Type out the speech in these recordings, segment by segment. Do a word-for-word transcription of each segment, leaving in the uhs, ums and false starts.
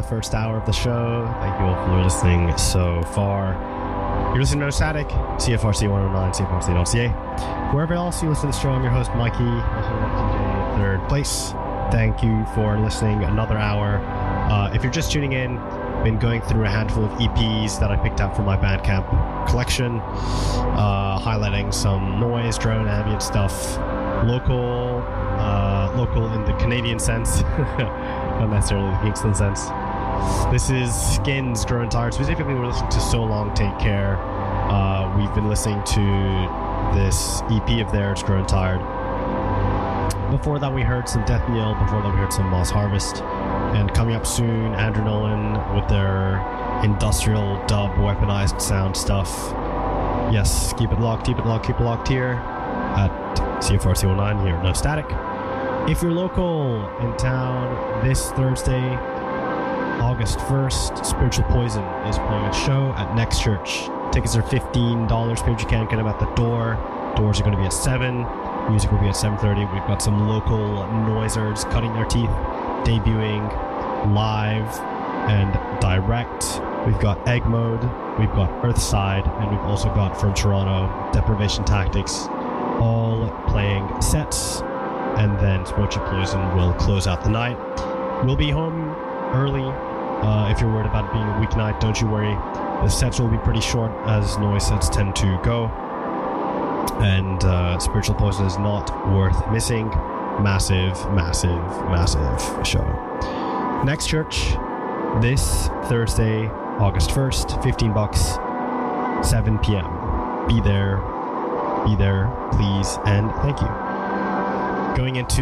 first hour of the show. Thank you all for listening so far. You're listening to No Static, C F R C one oh nine, C F R C dot C A. Wherever else you listen to the show, I'm your host, Mikey, also in third place. Thank you for listening another hour. Uh, if you're just tuning in, been going through a handful of E Ps that I picked up from my Bandcamp collection, uh, highlighting some noise, drone, ambient stuff, local, uh, local in the Canadian sense, not necessarily the Kingston sense. This is Skins, Growing Tired. Specifically, we're listening to So Long, Take Care. Uh, we've been listening to this E P of theirs, Growing Tired. Before that, we heard some Death Knell. Before that, we heard some Moss Harvest. And coming up soon, Andrew Nolan with their industrial dub weaponized sound stuff. Yes, keep it locked, keep it locked, keep it locked here at C F R C one oh nine here at No Static. If you're local in town this Thursday, August first, Spiritual Poison is playing a show at Next Church. Tickets are fifteen dollars. Pay what you can, get them at the door. Doors are going to be at seven. Music will be at seven thirty. We've got some local noisers cutting their teeth, debuting live and direct. We've got Egg Mode, we've got Earthside, and we've also got from Toronto, Deprivation Tactics, all playing sets. And then Spiritual Poison will close out the night. We'll be home early. Uh, if you're worried about it being a weeknight, don't you worry. The sets will be pretty short, as noise sets tend to go. And uh, Spiritual Poison is not worth missing. Massive, massive, massive show. Next Church, this Thursday, August first, fifteen bucks, seven p.m. Be there, be there, please, and thank you. Going into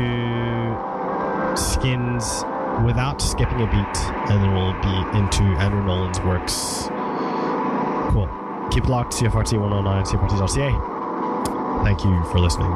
Skins without skipping a beat, and then we'll be into Andrew Nolan's works. Cool. Keep it locked, C F R T one oh nine, C F R T dot C A. Thank you for listening.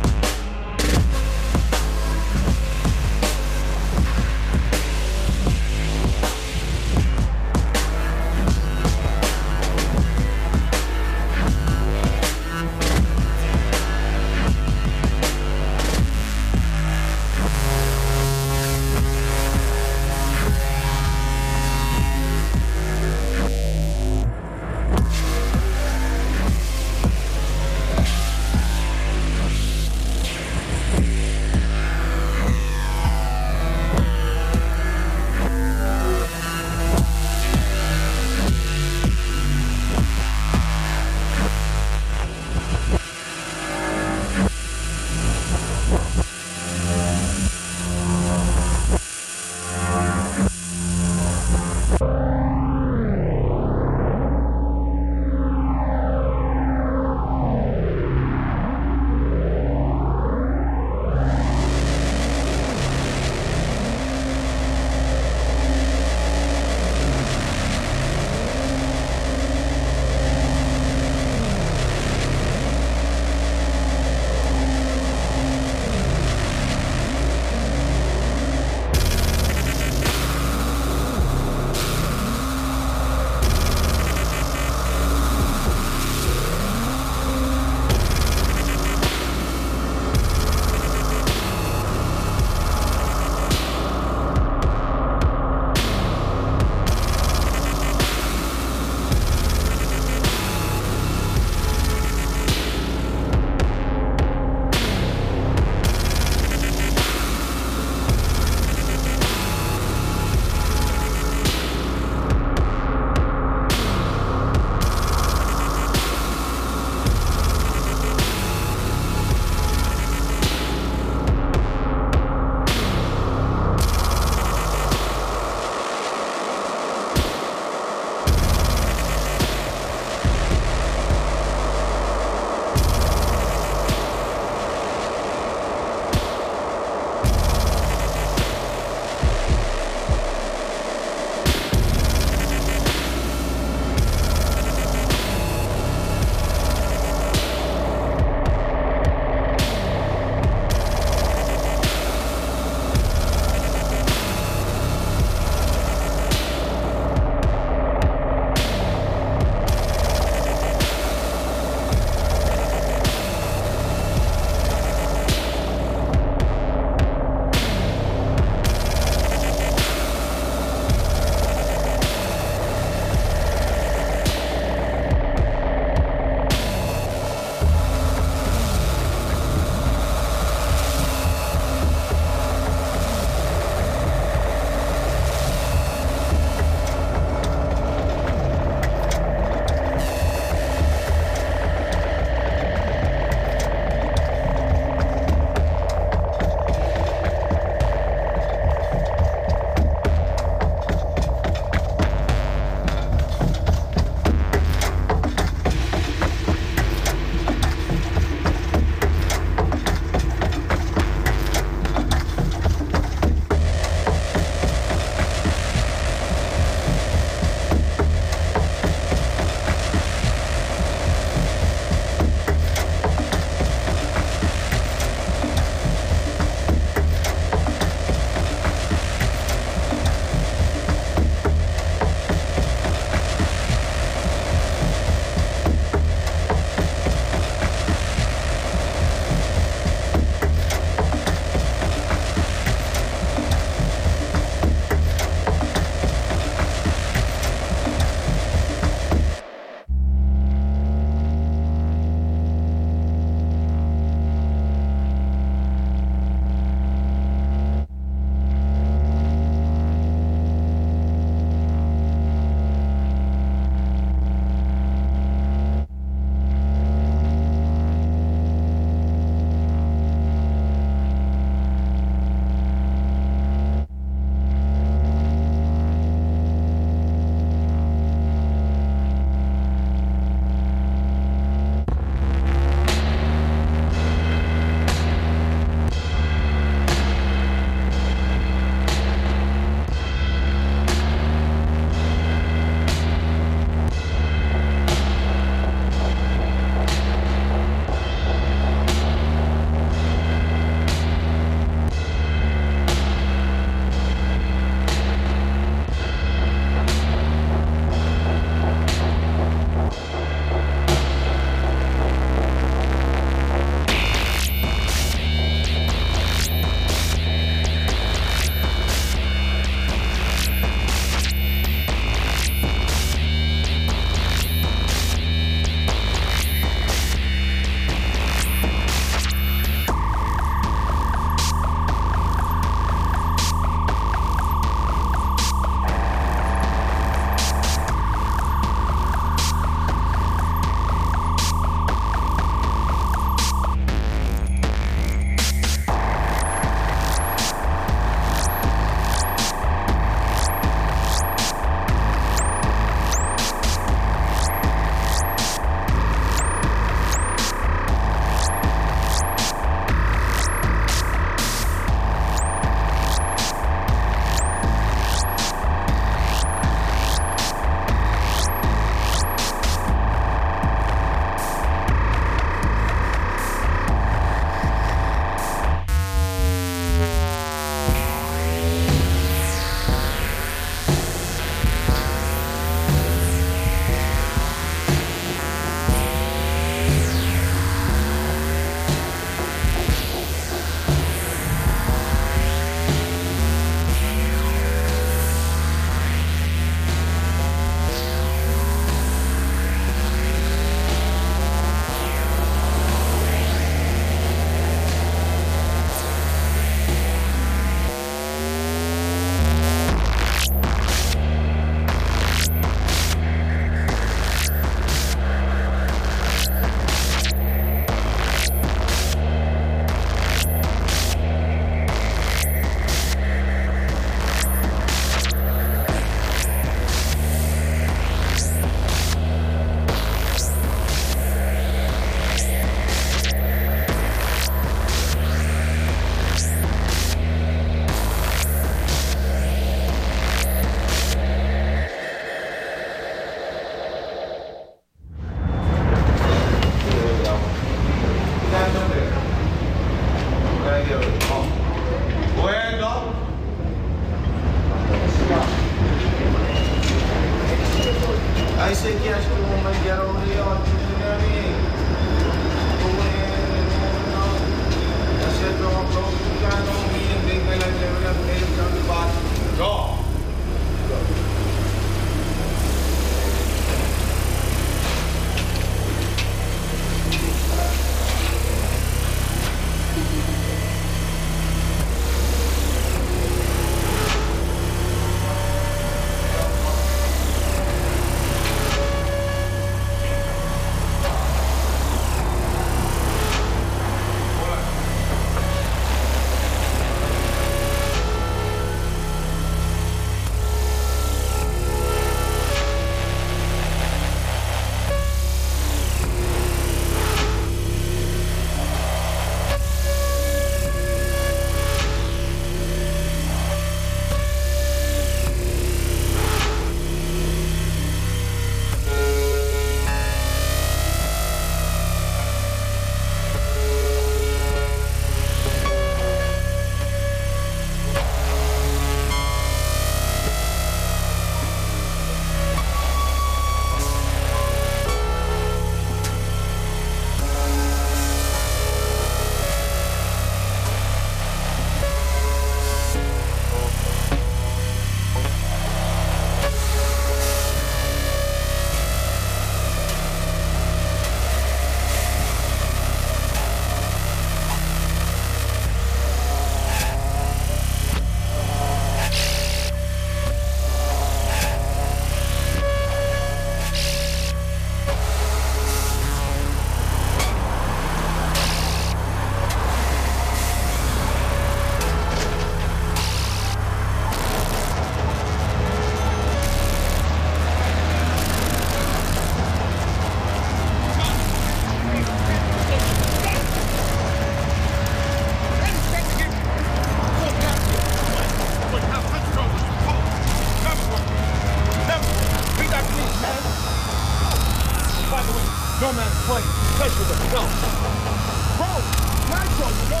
No man's play. Measure them. Go. Bro, Nitro, go!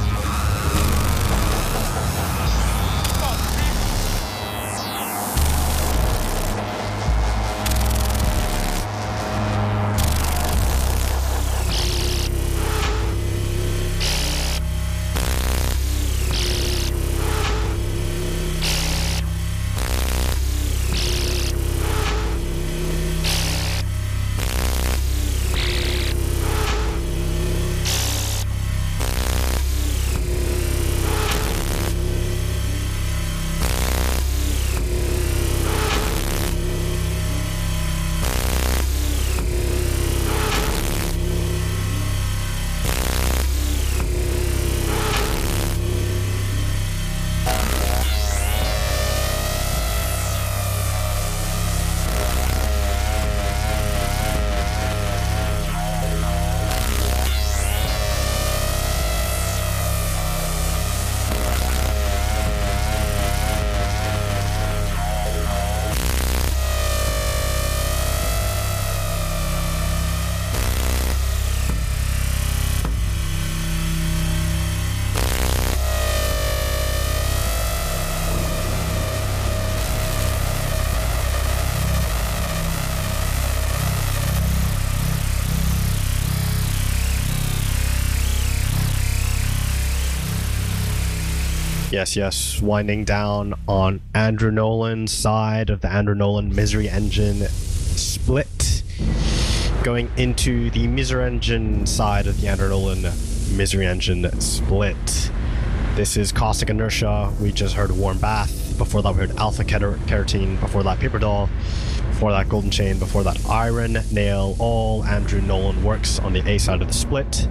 Yes, yes, winding down on Andrew Nolan's side of the Andrew Nolan Misery Engine split, going into the Misery Engine side of the Andrew Nolan Misery Engine split. This is Caustic Inertia. We just heard Warm Bath. Before that, we heard Alpha Carotene. Before that, Paper Doll. Before that, Golden Chain. Before that, Iron Nail. All Andrew Nolan works on the A side of the split.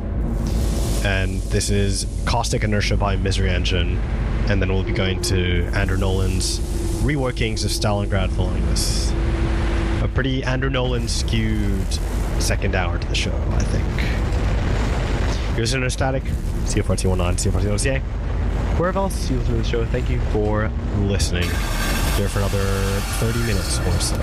And this is Caustic Inertia by Misery Engine. And then we'll be going to Andrew Nolan's reworkings of Stalingrad following this. A pretty Andrew Nolan skewed second hour to the show, I think. You're listening to Static, C F R T one nine, C F R T dot C A. Wherever else you listen to the show, thank you for listening. Here for another thirty minutes or so.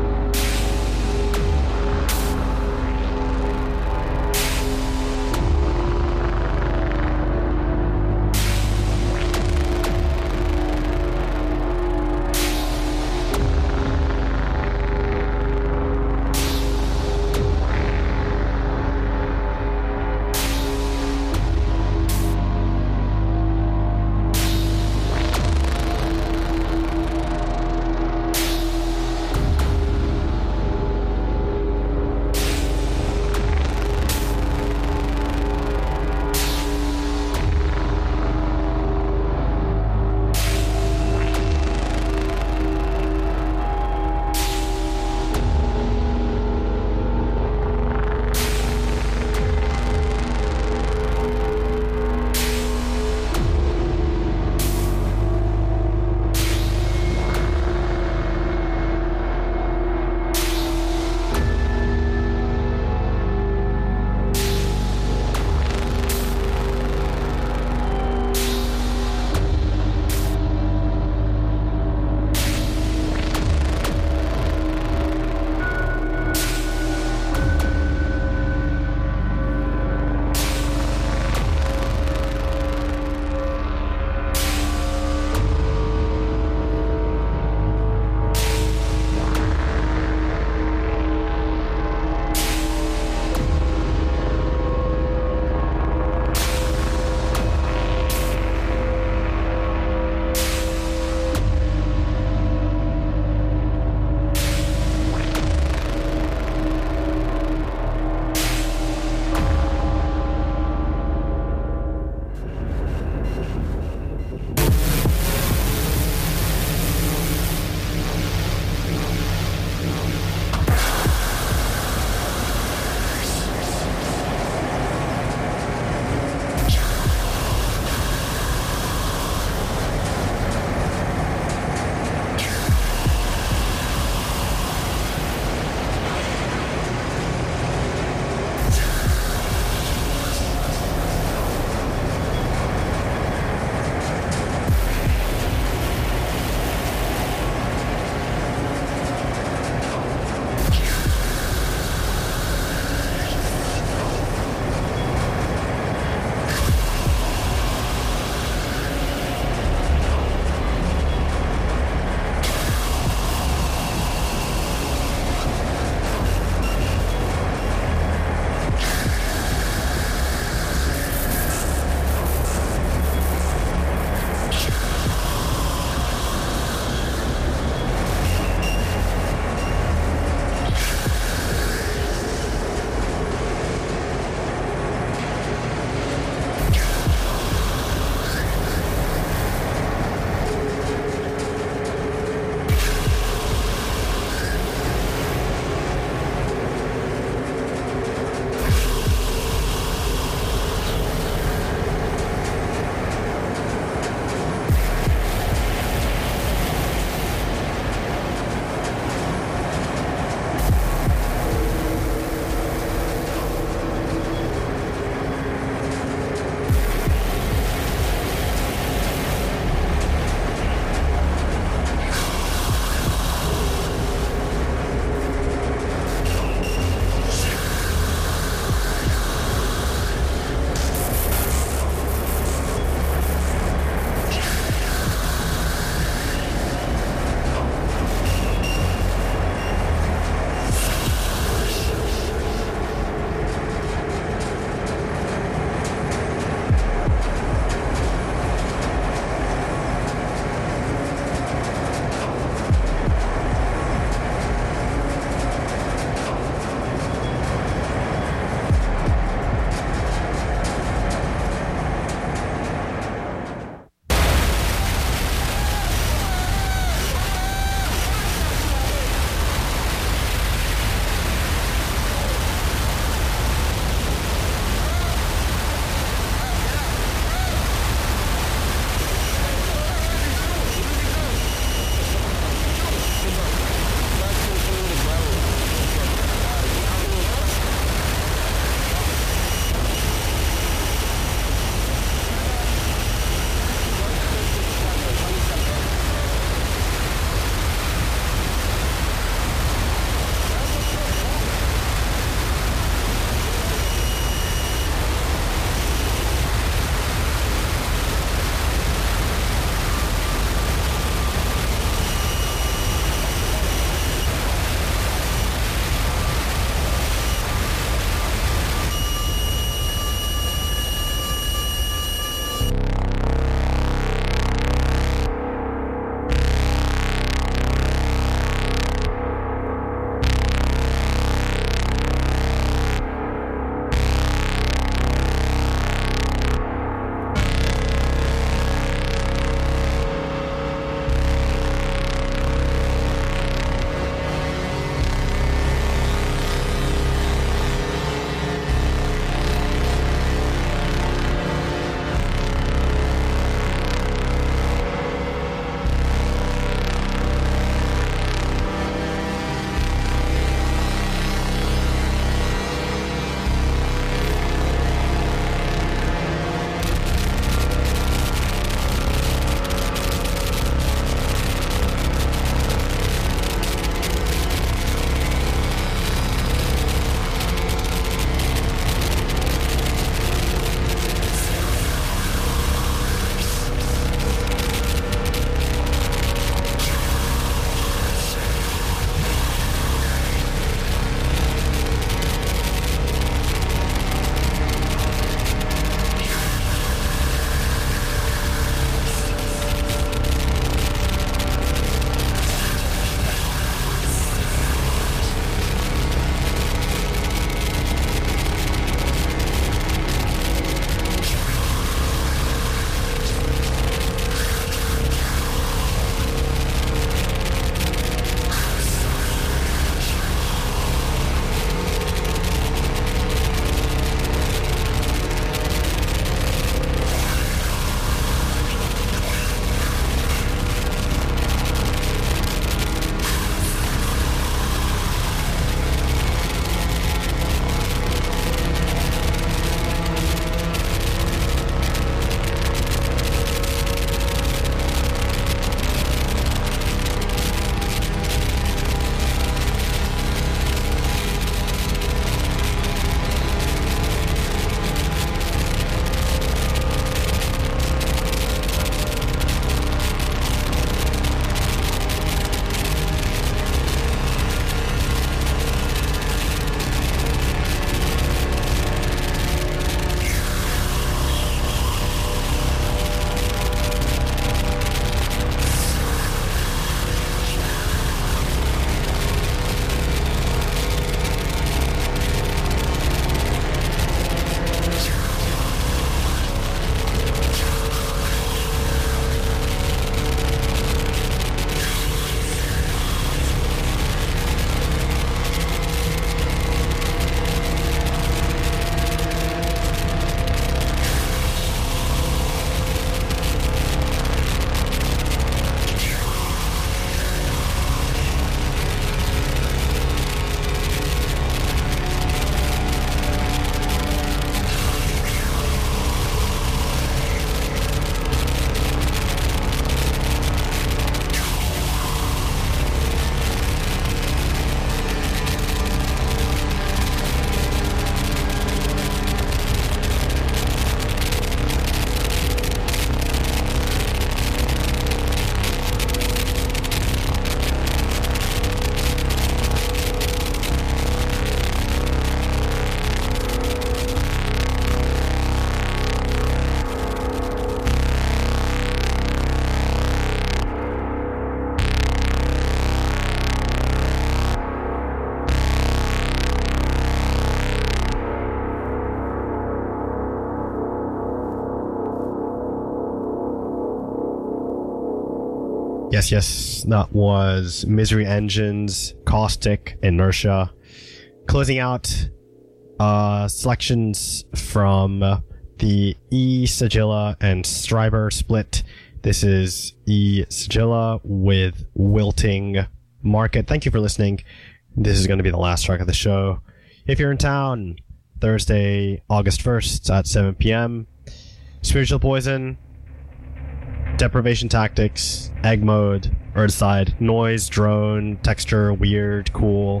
Yes, yes, that was Misery Engines, Caustic, Inertia. Closing out uh, selections from the E Sigilla and Stryber split. This is E Sigilla with Wilting Market. Thank you for listening. This is going to be the last track of the show. If you're in town, Thursday, August first at seven p.m., Spiritual Poison, Deprivation Tactics, Egg Mode, Earthside, Noise, Drone, Texture, Weird, Cool.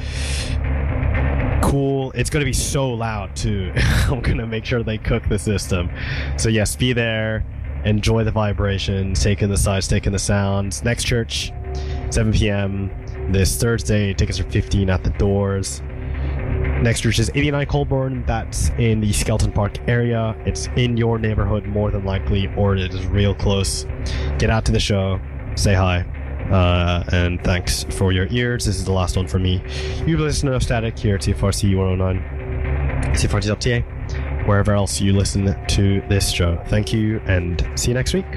Cool. It's going to be so loud, too. I'm going to make sure they cook the system. So, yes, be there. Enjoy the vibrations, take in the sights, take in the sounds. Next church, seven p.m. this Thursday. Tickets are fifteen at the doors. Next church is eighty-nine Colborne. That's in the Skeleton Park area. It's in your neighborhood more than likely, or it is real close. Get out to the show, say hi, uh, and thanks for your ears. This is the last one for me. You've listened to Static here at T F R C one oh nine, T F R C dot T A, wherever else you listen to this show. Thank you, and see you next week.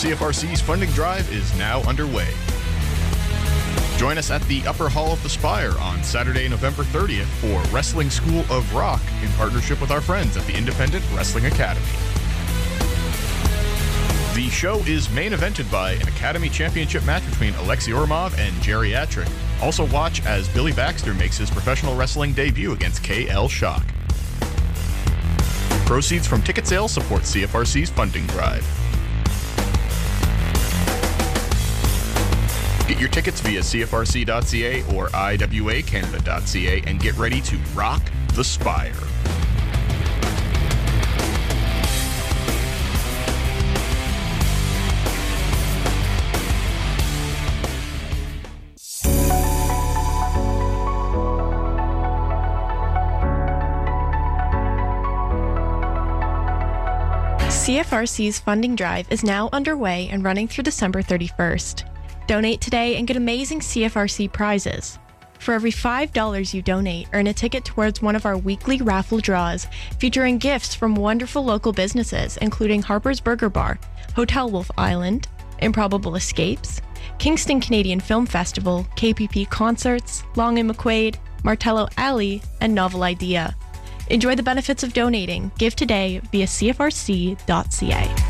C F R C's funding drive is now underway. Join us at the Upper Hall of the Spire on Saturday, November thirtieth for Wrestling School of Rock in partnership with our friends at the Independent Wrestling Academy. The show is main evented by an Academy Championship match between Alexei Ormov and Geriatric. Also watch as Billy Baxter makes his professional wrestling debut against K L Shock. Proceeds from ticket sales support C F R C's funding drive. Get your tickets via C F R C dot C A or I W A Canada dot C A and get ready to rock the Spire. C F R C's funding drive is now underway and running through December thirty-first. Donate today and get amazing C F R C prizes. For every five dollars you donate, earn a ticket towards one of our weekly raffle draws featuring gifts from wonderful local businesses including Harper's Burger Bar, Hotel Wolf Island, Improbable Escapes, Kingston Canadian Film Festival, K P P Concerts, Long and McQuaid, Martello Alley, and Novel Idea. Enjoy the benefits of donating. Give today via C F R C dot C A.